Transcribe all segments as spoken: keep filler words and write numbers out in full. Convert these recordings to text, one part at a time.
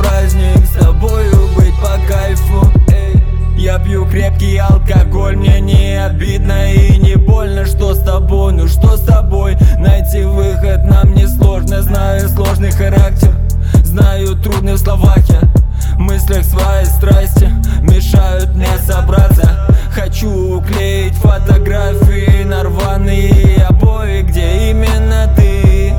праздник, с тобою быть по кайфу. Эй. Я пью крепкий алкоголь, мне не обидно и не больно. Что с тобой, ну что с тобой? Найти выход нам не сложно. Знаю сложный характер, знаю трудные в словах я. В мыслях свои страсти мешают мне собраться. Хочу уклеить фотографии на рваные обои, где именно ты.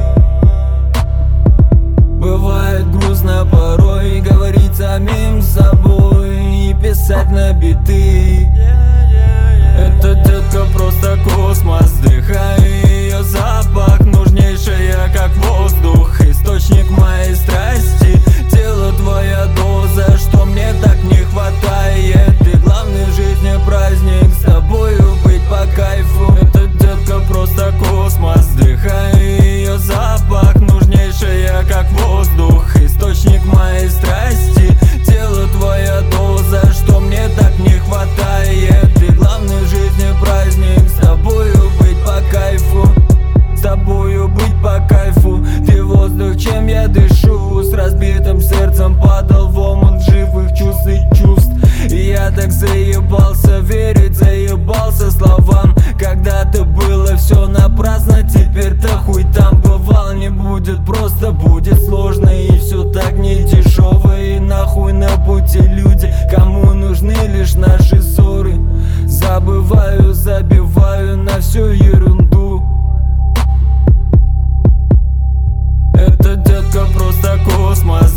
Бывает грустно порой говорить самим собой и писать на биты. Эта детка просто космос, вдыхаю ее запах, нужнейшая как воздух, источник моей страсти. Тело твоя доза, что мне так не хватает. Ты главный в жизни праздник, с тобою быть по кайфу. Эта детка просто космос, вдыхаю ее запах, нужнейшая как воздух, источник моей страсти. Тело твоя доза, что мне так не хватает. Ты главный в жизни праздник, с тобою быть по кайфу. С тобою быть по кайфу. Ты воздух, чем я дышу. С разбитым сердцем падал в омут живых чувств и чувств. И я так заебался верить, заебался словам. Когда-то было все напрасно, теперь-то хуй там. Бывало не будет просто, будет сложно. И все так не дешево. И нахуй на пути люди, кому нужны лишь наши ссоры. Забываю, забиваю на всю ерунду. Эта детка просто космос,